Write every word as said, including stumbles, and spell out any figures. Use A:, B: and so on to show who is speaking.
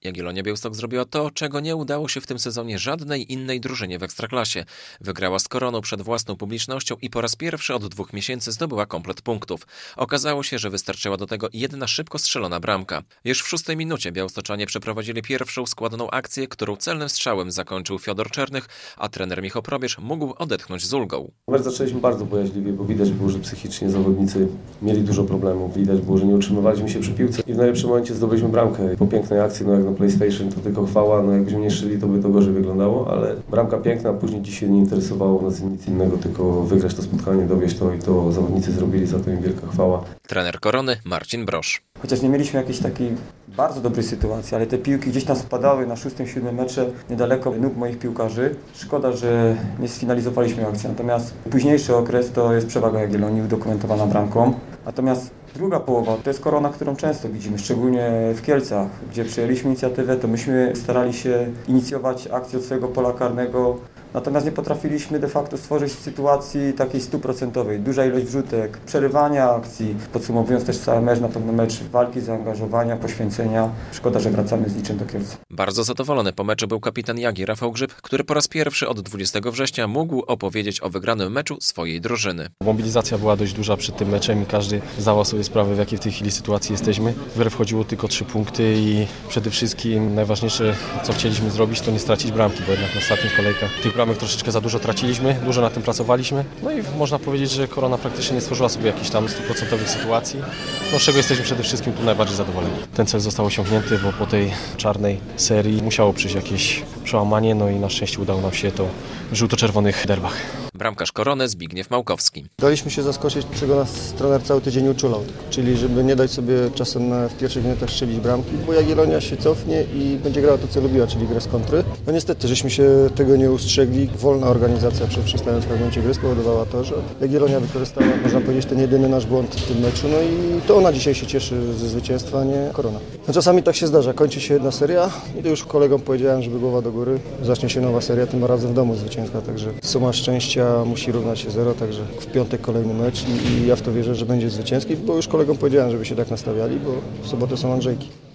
A: Jagiellonia Białystok zrobiła to, czego nie udało się w tym sezonie żadnej innej drużynie w Ekstraklasie. Wygrała z Koroną przed własną publicznością i po raz pierwszy od dwóch miesięcy zdobyła komplet punktów. Okazało się, że wystarczyła do tego jedna szybko strzelona bramka. Już w szóstej minucie białostoczanie przeprowadzili pierwszą składaną akcję, którą celnym strzałem zakończył Fiodor Czernych, a trener Michał Probierz mógł odetchnąć z ulgą.
B: Mecz zaczęliśmy bardzo bojaźliwie, bo widać było, że psychicznie zawodnicy mieli dużo problemów. Widać było, że nie utrzymywaliśmy się przy piłce i w najlepszym momencie zdobyliśmy bramkę. Po pięknej akcji, no jak na PlayStation, to tylko chwała, no jakbyśmy nie strzeli, to by to gorzej wyglądało, ale bramka piękna, później dzisiaj nie interesowało nas nic innego, tylko wygrać to spotkanie, dowieść to i to zawodnicy zrobili, za to im wielka chwała.
A: Trener Korony Marcin Brosz.
C: Chociaż nie mieliśmy jakiejś takiej bardzo dobrej sytuacji, ale te piłki gdzieś tam spadały na szóstym, siódmym metrze niedaleko nóg moich piłkarzy. Szkoda, że nie sfinalizowaliśmy akcji, natomiast późniejszy okres to jest przewaga Jagiellonii udokumentowana bramką. Natomiast druga połowa to jest Korona, którą często widzimy, szczególnie w Kielcach, gdzie przejęliśmy inicjatywę, to myśmy starali się inicjować akcję od swojego pola karnego, natomiast nie potrafiliśmy de facto stworzyć sytuacji takiej stuprocentowej. Duża ilość wrzutek, przerywania akcji, podsumowując też cały mecz, na pewno mecz walki, zaangażowania, poświęcenia. Szkoda, że wracamy z niczym do Kielc.
A: Bardzo zadowolony po meczu był kapitan Jagi Rafał Grzyb, który po raz pierwszy od dwudziestego września mógł opowiedzieć o wygranym meczu swojej drużyny.
D: Mobilizacja była dość duża przed tym meczem i każdy zdawał sobie sprawę, w jakiej w tej chwili sytuacji jesteśmy. W grę wchodziło tylko trzy punkty i przede wszystkim najważniejsze, co chcieliśmy zrobić, to nie stracić bramki, bo jednak w ostatnich kolejkach tych bramek troszeczkę za dużo traciliśmy, dużo na tym pracowaliśmy. No i można powiedzieć, że Korona praktycznie nie stworzyła sobie jakichś tam stuprocentowych sytuacji, no z czego jesteśmy przede wszystkim tu najbardziej zadowoleni. Ten cel został osiągnięty, bo po tej czarnej serii musiało przyjść jakieś przełamanie, no i na szczęście udało nam się to w żółto-czerwonych derbach.
A: Bramkarz Korony Zbigniew Małkowski.
E: Daliśmy się zaskoczyć, czego nas trener cały tydzień uczulał, czyli żeby nie dać sobie czasem w pierwszych minutach strzelić bramki, bo Jagiellonia się cofnie i będzie grała to, co lubiła, czyli grę z kontry. No niestety, żeśmy się tego nie ustrzegli. Wolna organizacja przy przystając w fragmencie gry spowodowała to, że Jagiellonia wykorzystała, można powiedzieć, ten jedyny nasz błąd w tym meczu, no i to ona dzisiaj się cieszy ze zwycięstwa, a nie Korona. No czasami tak się zdarza, kończy się jedna seria i to już kolegom powiedziałem, żeby głowa do góry, zacznie się nowa seria, tym razem w domu zwycięska, także suma szczęścia musi równać się zero, także w piątek kolejny mecz i, i ja w to wierzę, że będzie zwycięski, bo już kolegom powiedziałem, żeby się tak nastawiali, bo w sobotę są Andrzejki.